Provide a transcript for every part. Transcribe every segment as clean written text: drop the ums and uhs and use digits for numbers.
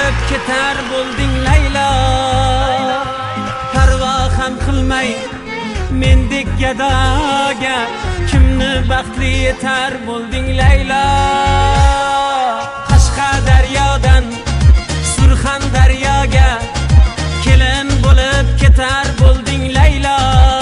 bo'lib ketar bo'lding Laylo. Parvo ham qilmay mendek gadoga kimni baxtli etar bo'lding Laylo. Qashqadaryodan Surxondaryoga kelin bo'lib ketar bo'lding Laylo.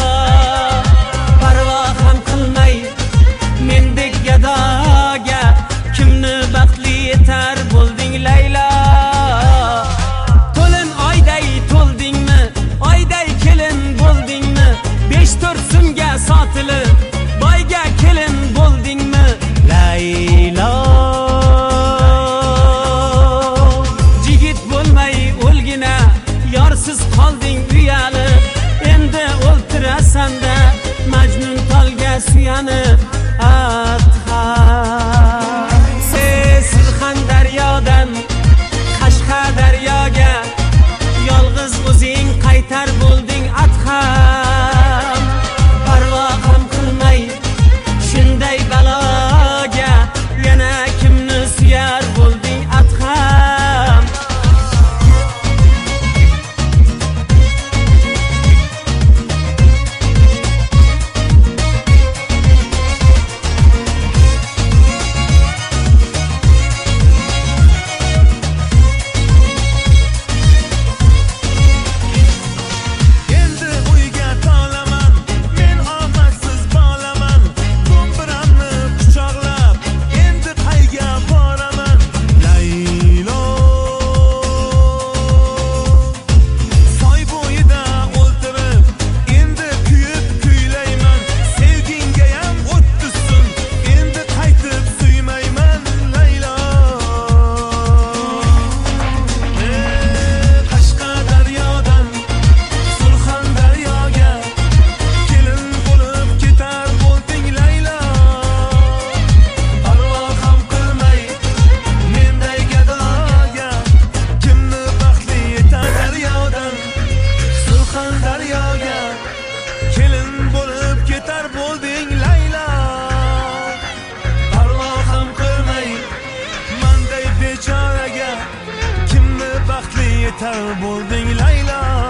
Parvo ham qilmay mendek gadoga kimni baxtli etar bo'lding Laylo. To'lin oyday to'ldingmi, oyday kelin bo'ldingmi, 5-4 so'mga sotilib boyga kelin bo'ldingmi Laylo. Jigit bo'lmay o'lgina yorsiz qolding uyalib, endi o'ltirasan-da Majnun tolga suyanib. Surxondaryodan Qashqadaryoga yolg'iz o'zing qaytar bo'lding Adham. Parvo ham qilmay shunday baloga yana kimni suyar bo'lding Adham. Yetar bo'lding Laylo.